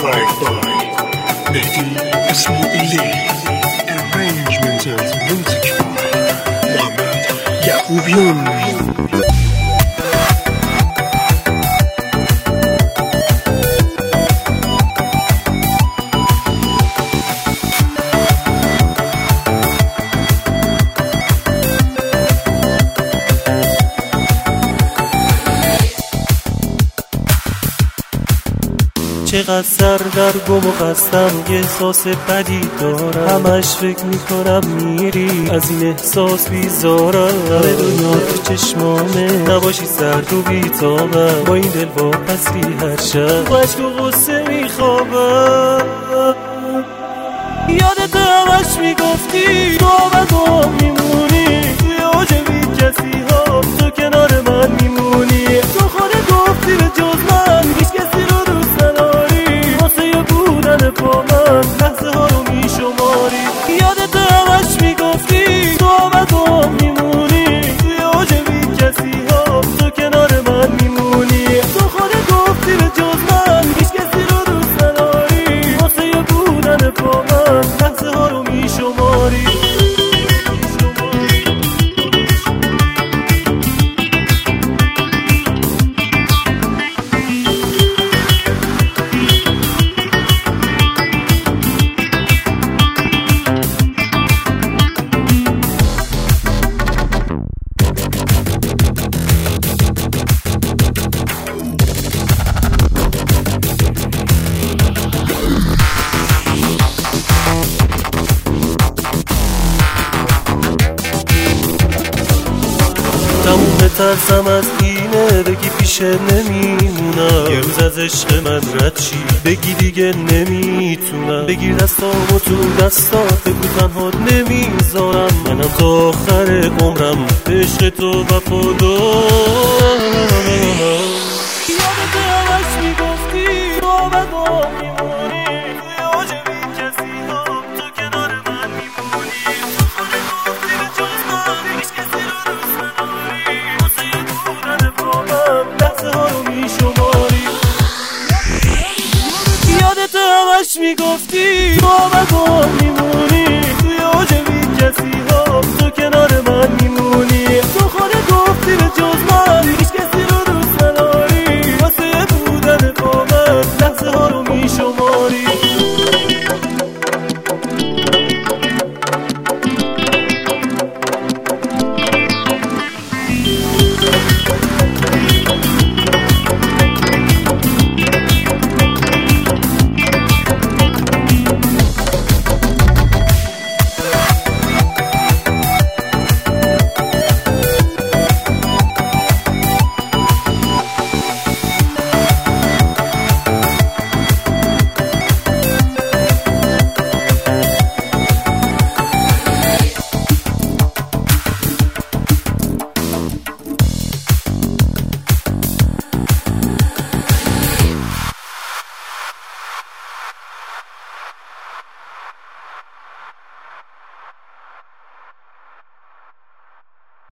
track by Mehdi Ismaili. Arrangement and music by Mohamed Yacoubian. چقدر سردرگم و خستم، یه احساس بدی دارم، همش فکر میکنم میری، از این احساس بیزارم. همه دنیا تو چشمامه، نباشی سرد و بیتابم، با این دل واپسی هر شب با عشق و غصه میخوابم. یادت همش میگفتی تو آبدو میمونی، توی اوج بی کسی ها تو کنار من میمونی. تو خودت گفتی به جز من هیچ کسی رو دوست نداری، واسه بودن با من لحظه ها رو میشماری. یادت همش میگفتی تو آبدو میمونی، توی اوج بی کسی ها تو کنار من میمونی. تو خودت گفتی به جز من هیچ کسی رو دوست نداری، واسه بودن با من لحظه ها رو میشماری. تموم ترسم از اینه بگی پیشه نمیمونم، یه روز از عشق من رد چی بگی دیگه نمیتونم. بگیر دستامو تو دستات بگو تنهات نمیذارم، منم تا آخر عمرم به عشق تو وفادارم. یادت همش میگفتی تو آبدو میمونی، توی اوج بی کسی ها تو کنار من میمونی. تو خودت گفتی به جز من هیچ کسی رو دوست نداری، واسه بودن با من لحظه ها رو میشماری. یادت همش میگفتی